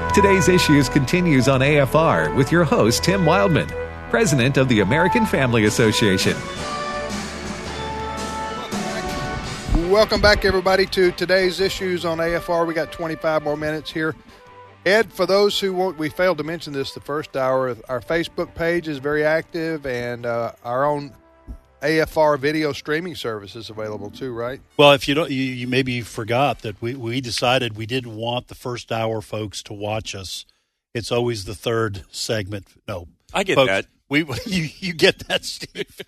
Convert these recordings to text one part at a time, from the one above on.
Today's Issues continues on AFR with your host, Tim Wildman, president of the American Family Association. Welcome back, everybody, to Today's Issues on AFR. We got 25 more minutes here. Ed, for those who won't, we failed to mention this the first hour, our Facebook page is very active, and our own AFR video streaming service is available too, right? Well, if you don't, you maybe forgot that we decided we didn't want the first hour folks to watch us. It's always the third segment. No, I get folks, that. You get that, Steve?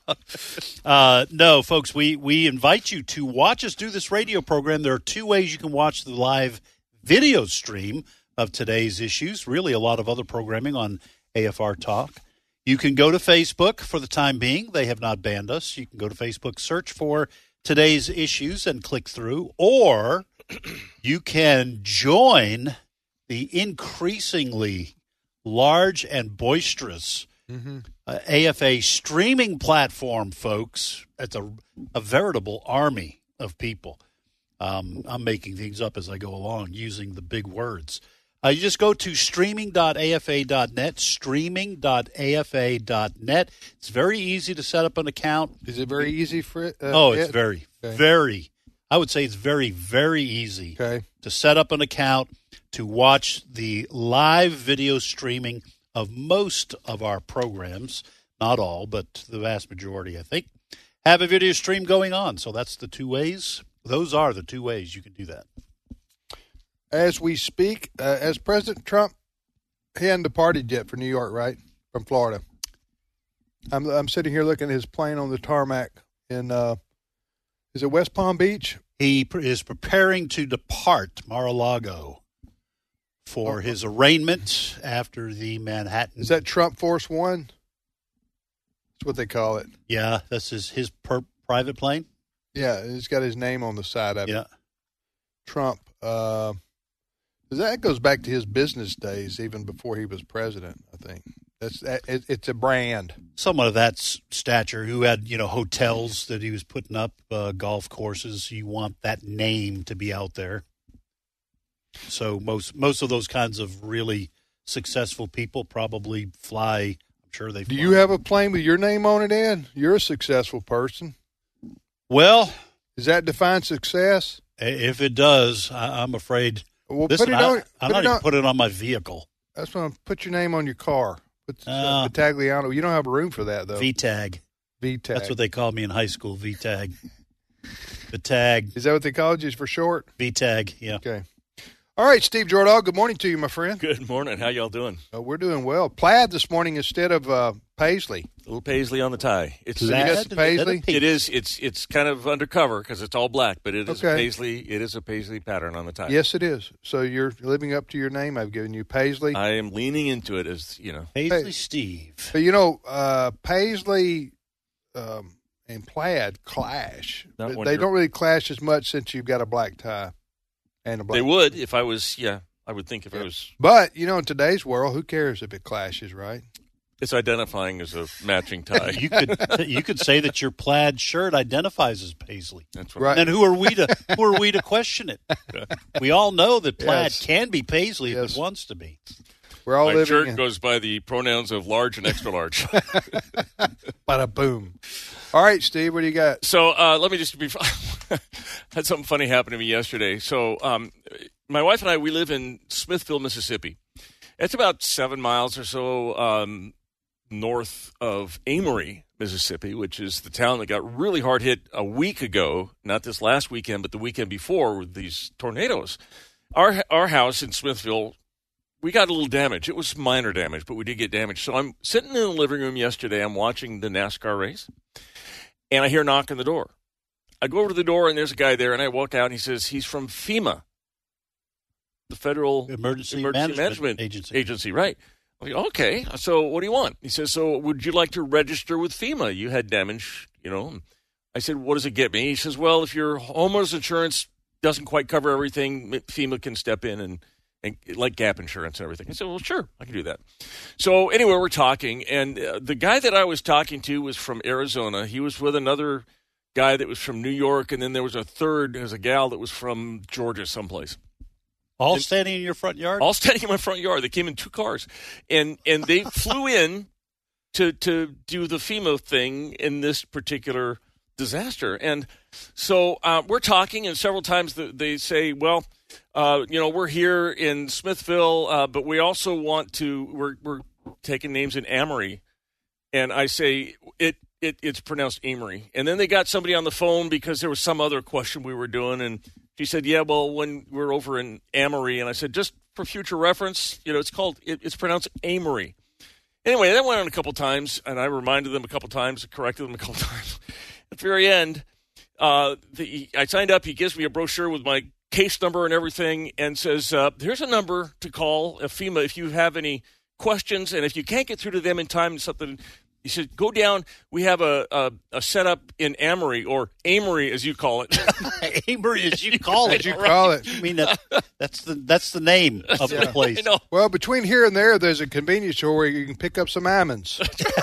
No, folks, we invite you to watch us do this radio program. There are two ways you can watch the live video stream of Today's Issues. Really, a lot of other programming on AFR Talk. You can go to Facebook for the time being. They have not banned us. You can go to Facebook, search for Today's Issues, and click through. Or you can join the increasingly large and boisterous AFA streaming platform, folks. It's a veritable army of people. I'm making things up as I go along using the big words. You just go to streaming.afa.net, streaming.afa.net. It's very easy to set up an account. Is it very easy for it? It's very, I would say it's very, very easy to set up an account to watch the live video streaming of most of our programs. Not all, but the vast majority, I think, have a video stream going on. So that's the two ways. Those are the two ways you can do that. As we speak, as President Trump, he hadn't departed yet for New York, right? From Florida. I'm sitting here looking at his plane on the tarmac in, is it West Palm Beach? He is preparing to depart Mar-a-Lago for his arraignment after the Manhattan. Is that Trump Force One? That's what they call it. Yeah, that's his private plane. Yeah, it's got his name on the side of it. Yeah. Trump. That goes back to his business days, even before he was president, I think. It's a brand. Someone of that stature who had, hotels that he was putting up, golf courses. You want that name to be out there. So most of those kinds of really successful people probably fly. I'm sure they fly. Do you have a plane with your name on it, Ed? You're a successful person. Well, does that define success? If it does, I'm afraid. Well, listen, I'm not even put it on my vehicle. That's when I put your name on your car. Put Vitagliano. You don't have room for that, though. VTAG. That's what they called me in high school, VTAG. The tag. Is that what they called you for short? VTAG, yeah. Okay. All right, Steve Jordahl, good morning to you, my friend. Good morning. How y'all doing? We're doing well. Plaid this morning instead of Paisley. A little Paisley on the tie. It's Paisley. It is. It's kind of undercover because it's all black, but it is Paisley. It is a Paisley pattern on the tie. Yes, it is. So you're living up to your name. I've given you Paisley. I am leaning into it as Paisley Steve. But Paisley and plaid clash. They don't really clash as much since you've got a black tie. They would if I was, I would think if I was. But, in today's world, who cares if it clashes, right? It's identifying as a matching tie. You could say that your plaid shirt identifies as Paisley. That's right. And who are we to question it? We all know that plaid can be Paisley if it wants to be. We're all My shirt goes by the pronouns of large and extra large. Bada boom. All right, Steve, what do you got? So let me just had something funny happen to me yesterday. So my wife and I, we live in Smithville, Mississippi. It's about 7 miles or so north of Amory, Mississippi, which is the town that got really hard hit a week ago, not this last weekend, but the weekend before with these tornadoes. Our house in Smithville, we got a little damage. It was minor damage, but we did get damage. So I'm sitting in the living room yesterday. I'm watching the NASCAR race, and I hear a knock on the door. I go over to the door, and there's a guy there, and I walk out, and he says he's from FEMA, the Federal Emergency Management Agency, right? I'm like, okay, so what do you want? He says, so would you like to register with FEMA? You had damage, I said, what does it get me? He says, well, if your homeowner's insurance doesn't quite cover everything, FEMA can step in and like gap insurance and everything. I said, well, sure, I can do that. So anyway, we're talking, and the guy that I was talking to was from Arizona. He was with another guy that was from New York, and then there was a gal that was from Georgia someplace. All standing in your front yard? All standing in my front yard. They came in 2 cars. And they flew in to do the FEMA thing in this particular disaster. And so we're talking, and several times they say, well, we're here in Smithville, but we also want to, we're taking names in Amory. And I say, it's pronounced Amory. And then they got somebody on the phone because there was some other question we were doing, and she said, yeah, well, when we're over in Amory, and I said, just for future reference, it's pronounced Amory. Anyway, that went on a couple times, and I reminded them a couple times, corrected them a couple times. At the very end, I signed up. He gives me a brochure with my case number and everything, and says, here's a number to call FEMA if you have any questions, and if you can't get through to them in time, something. He said, go down. We have a setup in Amory, or Amory, as you call it. Amory, as you call it. As you call it. I mean, that's the name of the place. I know. Well, between here and there's a convenience store where you can pick up some almonds.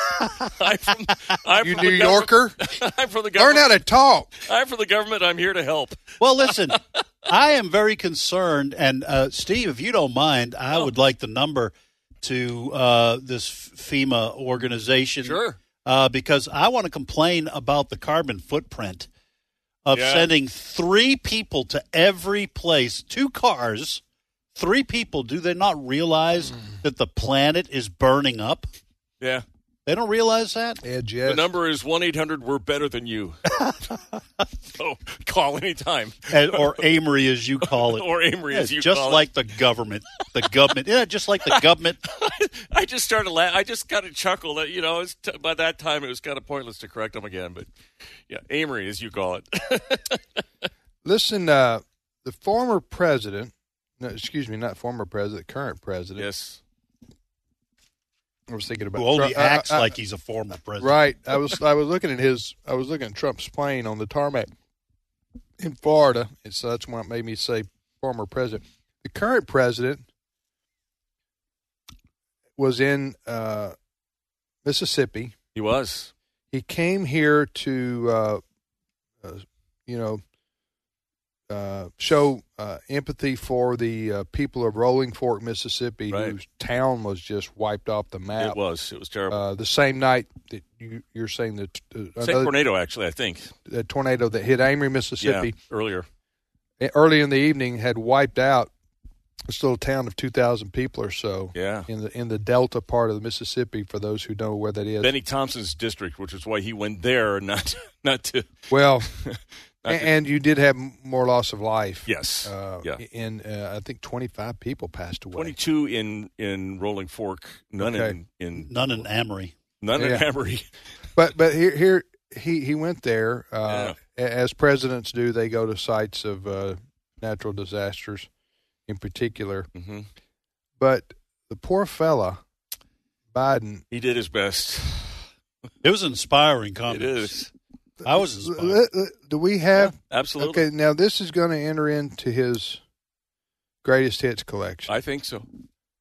I'm You from New the Yorker? I'm from the Learn government. how to talk. I'm from the government. I'm here to help. Well, listen, I am very concerned, and Steve, if you don't mind, I would like the number to this FEMA organization. Sure. Because I want to complain about the carbon footprint of sending 3 people to every place, 2 cars, 3 people. Do they not realize that the planet is burning up? Yeah. They don't realize that? Edge, The number is 1-800-WERE-BETTER-THAN-YOU. So call anytime. Or Amory, as you call it. Or Amory, as you just call like the government. The government. Yeah, just like the government. I just started laughing. I just kind of chuckled. That, by that time, it was kind of pointless to correct them again. But, yeah, Amory, as you call it. Listen, the former president, not former president, current president. Yes. I was thinking about Who only Trump. acts like he's a former president. Right. I was looking at Trump's plane on the tarmac in Florida, and so that's what made me say former president. The current president was in Mississippi. He was. He came here to, show empathy for the people of Rolling Fork, Mississippi, Right. whose town was just wiped off the map. It was terrible. The same night that you're saying that Same tornado, actually, I think. the tornado that hit Amory, Mississippi, earlier. early in the evening had wiped out this little town of 2,000 people or so. Yeah. In the delta part of the Mississippi. For those who know where that is, Benny Thompson's district, which is why he went there, not to. well. And you did have more loss of life. Yes. And I think 25 people passed away. 22 in Rolling Fork, none Okay. in None in Amory. none in Amory. But here he went there. As presidents do, they go to sites of natural disasters in particular. Mm-hmm. But the poor fella, Biden. He did his best. It was inspiring comments. It is. I was inspired. Do we have? Absolutely. Okay, now this is going to enter into his greatest hits collection. I think so.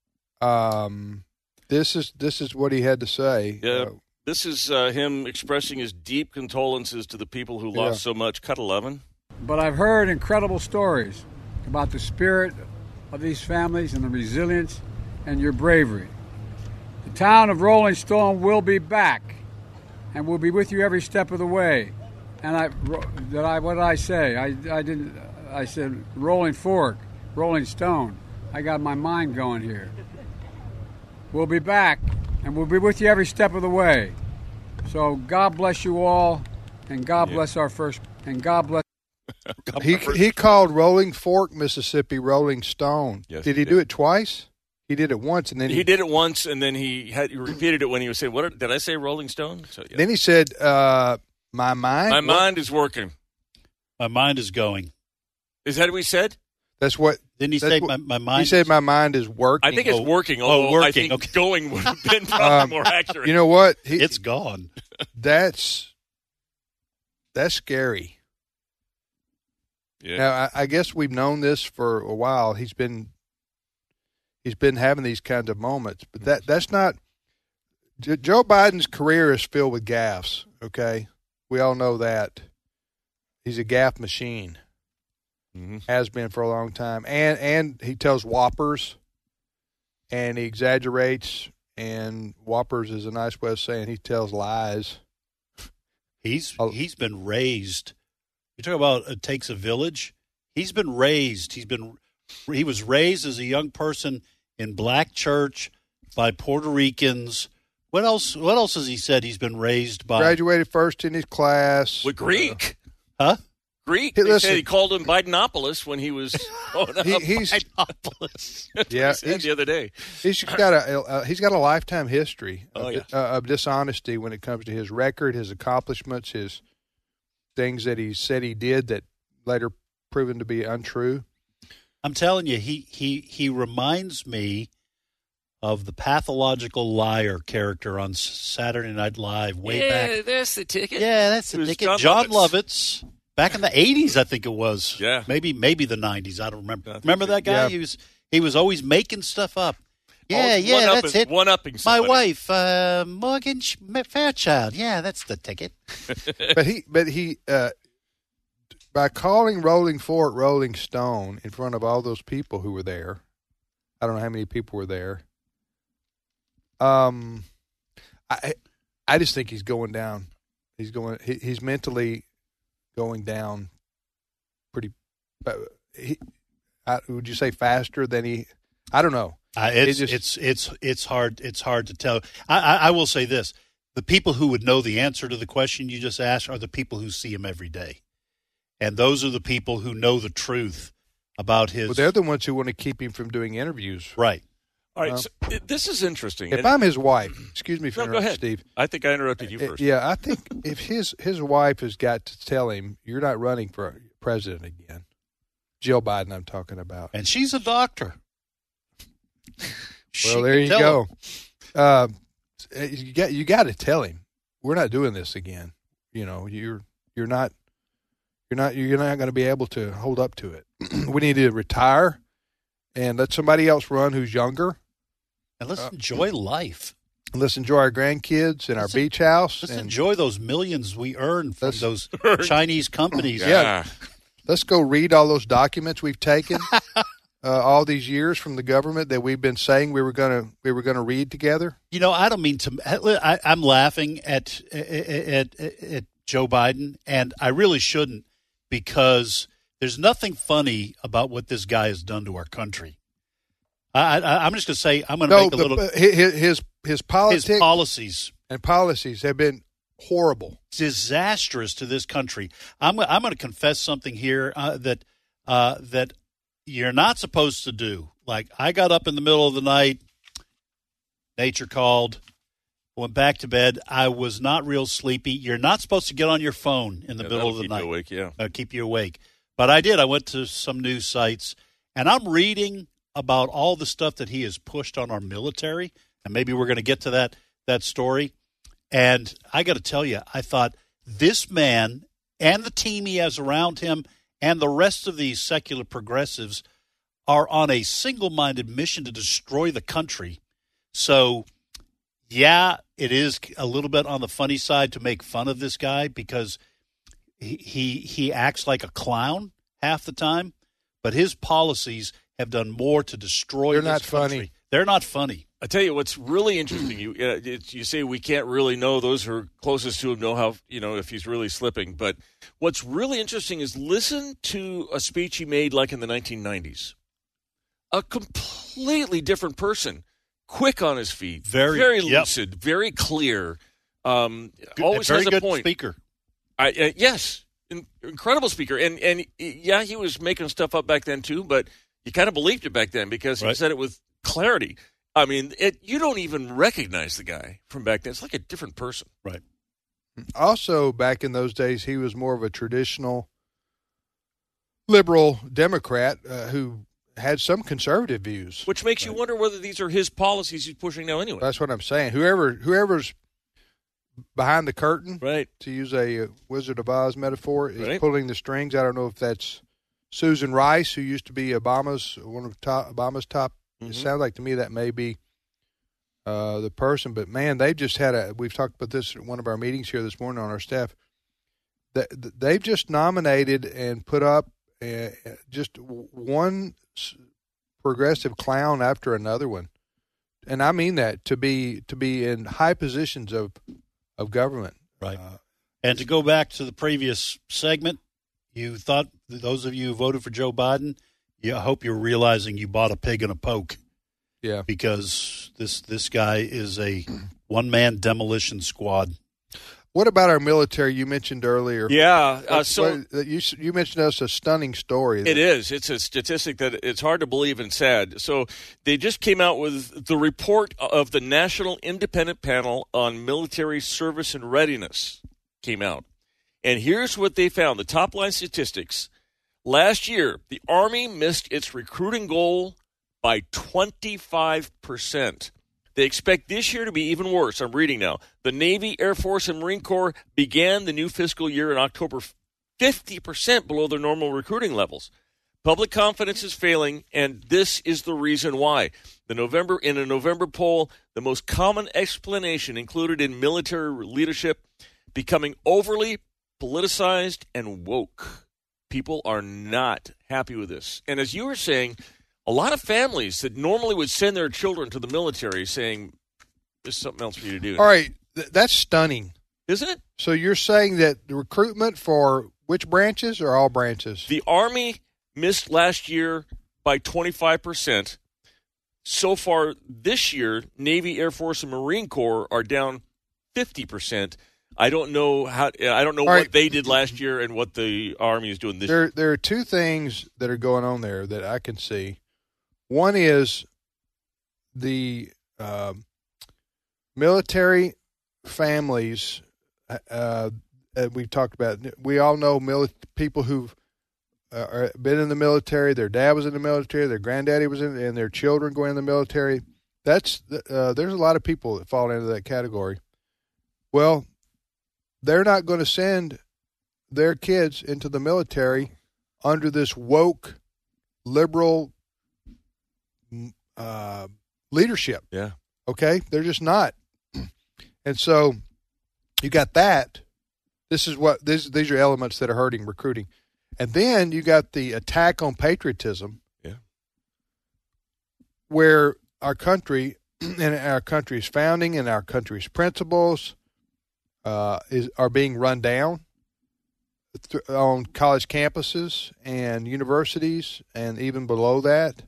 This is what he had to say. Yeah. This is him expressing his deep condolences to the people who lost so much. Cut 11. But I've heard incredible stories about the spirit of these families and the resilience and your bravery. The town of Rolling Stone will be back, and we'll be with you every step of the way. And what did I say? I said Rolling Fork, Rolling Stone. I got my mind going here. We'll be back, and we'll be with you every step of the way. So God bless you all, and God bless our first, and God bless. He called Rolling Fork, Mississippi, Rolling Stone. Yes, did he do it twice? He did it once, and then He did it once, and then he repeated it when he was saying, "What did I say? Rolling Stone." So, yeah. Then he said, "My mind." My mind is working. My mind is going. Is that what he said? That's what. Didn't he say my mind? He said, "My mind is working." I think it's working. Although I think going would have been probably more accurate. You know what? It's gone. That's scary. Yeah. Now, I guess we've known this for a while. He's been having these kinds of moments, but that's not. Joe Biden's career is filled with gaffes. Okay, we all know that. He's a gaffe machine. has been for a long time. And he tells whoppers, and he exaggerates, and whoppers is a nice way of saying he tells lies. He's been raised. You talk about it takes a village. He's been raised. He was raised as a young person in black church by Puerto Ricans. What else has he said he's been raised by? Graduated first in his class. With Greek. Huh? Greek. Hey, They listen. said he called him Bidenopolis when he was growing up. He's Bidenopolis. yeah. He said the other day. He's got a lifetime history Oh, yeah. of dishonesty when it comes to his record, his accomplishments, his things that he said he did that later proven to be untrue. I'm telling you, he reminds me of the pathological liar character on Saturday Night Live way back. That's the ticket. Yeah, that's It the was ticket. John John Lovitz. Back in the 80s, I think it was. Yeah. Maybe the 90s. I don't remember. I think Remember so. that guy? Yeah. He was always making stuff up. Yeah, Always that's it. One-upping My somebody. wife, Morgan Fairchild. Yeah, that's the ticket. But he by calling Rolling Fork Rolling Stone in front of all those people who were there, I don't know how many people were there. I just think he's going down. He's mentally going down pretty. Would you say faster than he? I don't know. It's hard to tell. I will say this: the people who would know the answer to the question you just asked are the people who see him every day, and those are the people who know the truth about his. Well, they're the ones who want to keep him from doing interviews. Right. All right, so this is interesting. If I'm his wife, excuse me for No, go interrupting, ahead. Steve. I think I interrupted you first. Yeah, I think if his wife has got to tell him, you're not running for president again. Jill Biden, I'm talking about. And she's a doctor. Well, there you go. You got to tell him we're not doing this again. You know, you're not going to be able to hold up to it. We need to retire and let somebody else run who's younger. And let's enjoy life. And let's enjoy our grandkids and our beach house. Let's and enjoy those millions we earn from those Chinese companies. Yeah. Let's go read all those documents we've taken all these years from the government that we've been saying we were going to read together. You know, I don't mean to. I'm laughing at Joe Biden, and I really shouldn't, because there's nothing funny about what this guy has done to our country. I'm just going to say I'm going to make a little. His politics, his policies and policies have been horrible, disastrous to this country. I'm going to confess something here that you're not supposed to do. Like, I got up in the middle of the night, nature called, went back to bed. I was not real sleepy. You're not supposed to get on your phone in the middle of the night. Keep you awake, Keep you awake. But I did. I went to some news sites, and I'm reading about all the stuff that he has pushed on our military, and maybe we're going to get to that story. And I got to tell you, I thought this man and the team he has around him and the rest of these secular progressives are on a single-minded mission to destroy the country. So, yeah, it is a little bit on the funny side to make fun of this guy, because he acts like a clown half the time, but his policies have done more to destroy They're this not country. funny. They're not funny. I tell you what's really interesting. You say we can't really know. Those who are closest to him know how, if he's really slipping. But what's really interesting is listen to a speech he made like in the 1990s. A completely different person, quick on his feet, very lucid, very clear. Always very has a good point. Speaker. Yes, incredible speaker. And yeah, he was making stuff up back then too, but you kind of believed it back then because he said it with clarity. I mean, you don't even recognize the guy from back then. It's like a different person. Right. Also, back in those days, he was more of a traditional liberal Democrat who had some conservative views. Which makes you wonder whether these are his policies he's pushing now anyway. That's what I'm saying. Whoever's behind the curtain, right, to use a Wizard of Oz metaphor, is pulling the strings. I don't know if that's Susan Rice, who used to be one of Obama's top. It sounds like to me that may be the person. But, man, they've just we've talked about this at one of our meetings here this morning on our staff. They've just nominated and put up just one progressive clown after another one, and I mean that to be in high positions of government. Right. And to go back to the previous segment, you thought, those of you who voted for Joe Biden, I hope you're realizing you bought a pig in a poke. Yeah. Because this guy is a one-man demolition squad. What about our military you mentioned earlier? Yeah. You mentioned us a stunning story. It is. It's a statistic that it's hard to believe and sad. So they just came out with the report of the National Independent Panel on Military Service and Readiness came out. And here's what they found. The top line statistics. Last year, the Army missed its recruiting goal by 25%. They expect this year to be even worse. I'm reading now. The Navy, Air Force, and Marine Corps began the new fiscal year in October 50% below their normal recruiting levels. Public confidence is failing, and this is the reason why. In a November poll, the most common explanation included in military leadership becoming overly politicized and woke. People are not happy with this. And as you were saying, a lot of families that normally would send their children to the military saying, there's something else for you to do. All right. That's stunning. Isn't it? So you're saying that the recruitment for which branches or all branches? The Army missed last year by 25%. So far this year, Navy, Air Force, and Marine Corps are down 50%. I don't know what they did last year and what the Army is doing this year. There are two things that are going on there that I can see. One is the military families we've talked about. We all know people who've been in the military. Their dad was in the military. Their granddaddy was in, and their children going in the military. There's a lot of people that fall into that category. Well, they're not going to send their kids into the military under this woke, liberal leadership. Yeah. Okay? They're just not. And so you got that. These are elements that are hurting recruiting. And then you got the attack on patriotism. Yeah. Where our country and our country's founding and our country's principles are being run down on college campuses and universities and even below that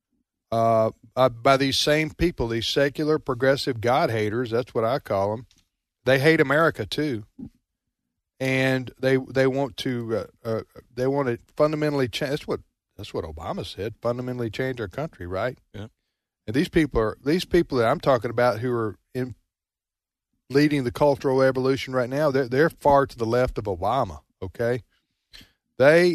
by these same people, these secular, progressive God haters. That's what I call them. They hate America too, and they want to fundamentally change. That's what Obama said. Fundamentally change our country, right? Yeah. And these people that I'm talking about who are leading the cultural evolution right now, they're far to the left of Obama. Okay, where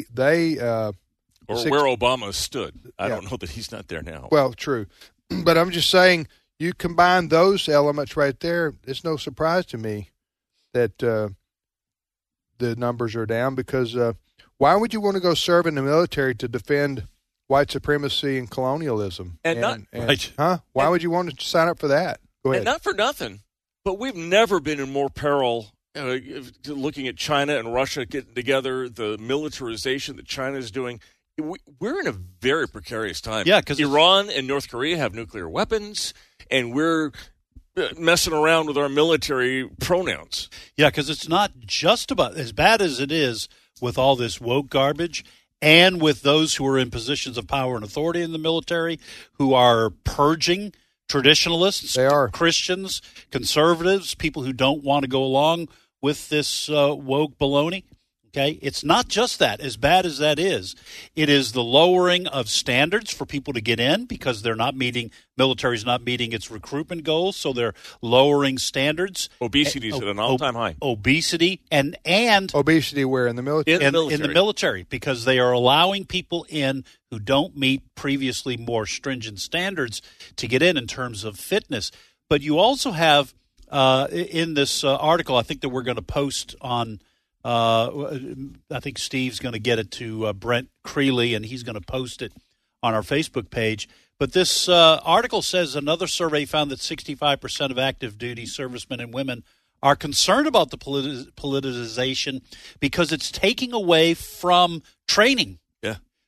Obama stood. I don't know that he's not there now. Well, true, but I'm just saying you combine those elements right there. It's no surprise to me that the numbers are down because why would you want to go serve in the military to defend white supremacy and colonialism? Why would you want to sign up for that? Go ahead. And not for nothing. But we've never been in more peril looking at China and Russia getting together, the militarization that China is doing. We're in a very precarious time. Yeah, because Iran and North Korea have nuclear weapons, and we're messing around with our military pronouns. Yeah, because it's not just about, as bad as it is with all this woke garbage and with those who are in positions of power and authority in the military who are purging traditionalists, they are Christians, conservatives, people who don't want to go along with this woke baloney. Okay, it's not just that. As bad as that is, it is the lowering of standards for people to get in because military's not meeting its recruitment goals, so they're lowering standards. Obesity is at an all-time high. Obesity and obesity where in the military? In the military, because they are allowing people in who don't meet previously more stringent standards to get in terms of fitness. But you also have in this article, I think that we're going to post on. I think Steve's going to get it to Brent Creeley, and he's going to post it on our Facebook page. But this article says another survey found that 65% of active duty servicemen and women are concerned about the politicization because it's taking away from training. Yeah.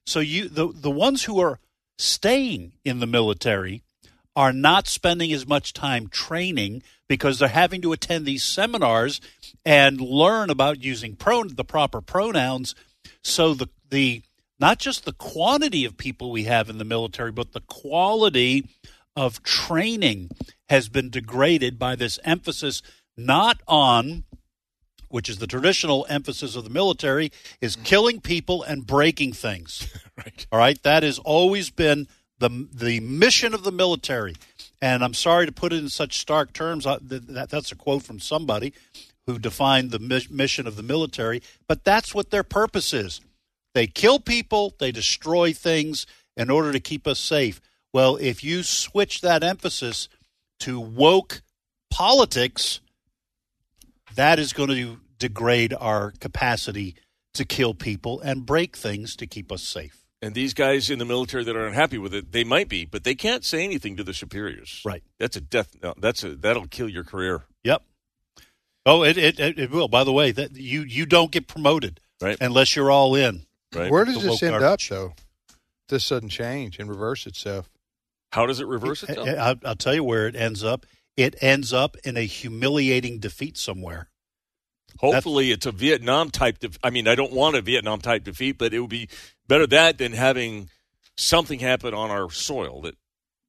So the ones who are staying in the military are not spending as much time training because they're having to attend these seminars and learn about using the proper pronouns. So the not just the quantity of people we have in the military, but the quality of training has been degraded by this emphasis not on, which is the traditional emphasis of the military, is killing people and breaking things. Right. All right? That has always been the mission of the military. And I'm sorry to put it in such stark terms. That's a quote from somebody who defined the mission of the military. But that's what their purpose is. They kill people. They destroy things in order to keep us safe. Well, if you switch that emphasis to woke politics, that is going to degrade our capacity to kill people and break things to keep us safe. And these guys in the military that are unhappy with it, they might be, but they can't say anything to the superiors. Right. That's a death. No, that'll kill your career. Yep. Oh, it will. By the way, that you don't get promoted unless you're all in. Right. Where does this end up, though? This doesn't change and reverse itself. How does it reverse itself? I'll tell you where it ends up. It ends up in a humiliating defeat somewhere. Hopefully it's a Vietnam-type I mean, I don't want a Vietnam-type defeat, but it would be better that than having something happen on our soil that,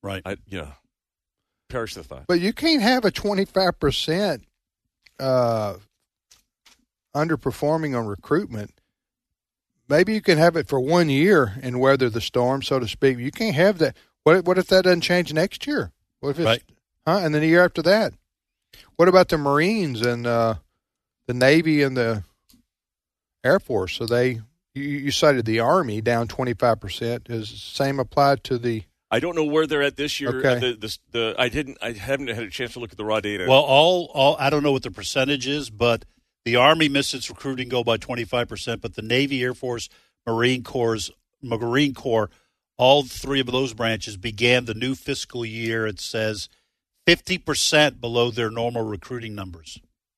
perish the thought. But you can't have a 25% underperforming on recruitment. Maybe you can have it for 1 year and weather the storm, so to speak. You can't have that. What if that doesn't change next year? What if it's, and then the year after that? What about the Marines and the Navy and the Air Force? So you cited the Army down 25%. Is the same applied to the? I don't know where they're at this year. Okay. I haven't had a chance to look at the raw data. Well, all I don't know what the percentage is, but the Army missed its recruiting goal by 25%, but the Navy, Air Force, Marine Corps, all three of those branches began the new fiscal year, it says, 50% below their normal recruiting numbers.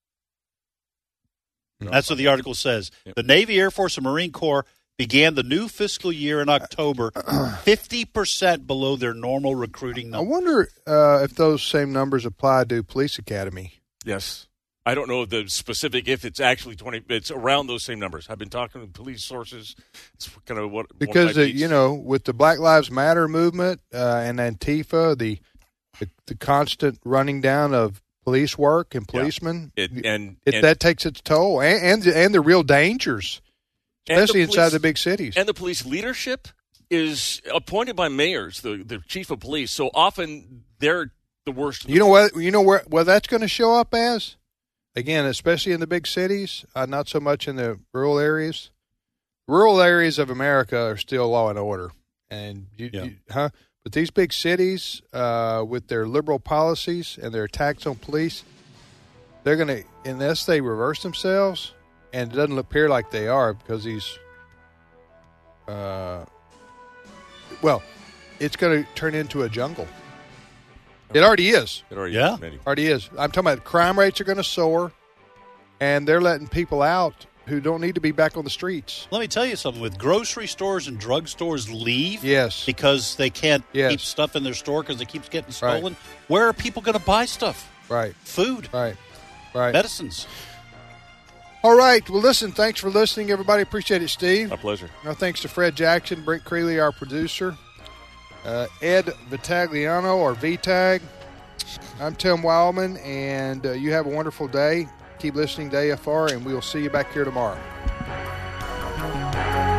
That's what the article says. Yep. The Navy, Air Force, and Marine Corps began the new fiscal year in October 50% below their normal recruiting numbers. I wonder if those same numbers apply to Police Academy. Yes. I don't know the specific, if it's actually 20, it's around those same numbers. I've been talking to police sources. It's kind of what. Because, with the Black Lives Matter movement and Antifa, the constant running down of police work and policemen, that takes its toll. And the real dangers, especially inside the big cities. And the police leadership is appointed by mayors, the chief of police. So often they're the worst. You know where that's going to show up as? Again, especially in the big cities, not so much in the rural areas. Rural areas of America are still law and order, But these big cities, with their liberal policies and their attacks on police, they're going to, unless they reverse themselves, and it doesn't appear like they are, because these, it's going to turn into a jungle. It already is. Already is. I'm talking about crime rates are going to soar, and they're letting people out who don't need to be back on the streets. Let me tell you something. With grocery stores and drug stores leave because they can't keep stuff in their store because it keeps getting stolen, where are people going to buy stuff? Right. Food. Right. Medicines. All right. Well, listen, thanks for listening, everybody. Appreciate it, Steve. My pleasure. Now, thanks to Fred Jackson, Brent Creeley, our producer. Ed Vitagliano, or VTAG. I'm Tim Wildman, and you have a wonderful day. Keep listening to AFR, and we'll see you back here tomorrow.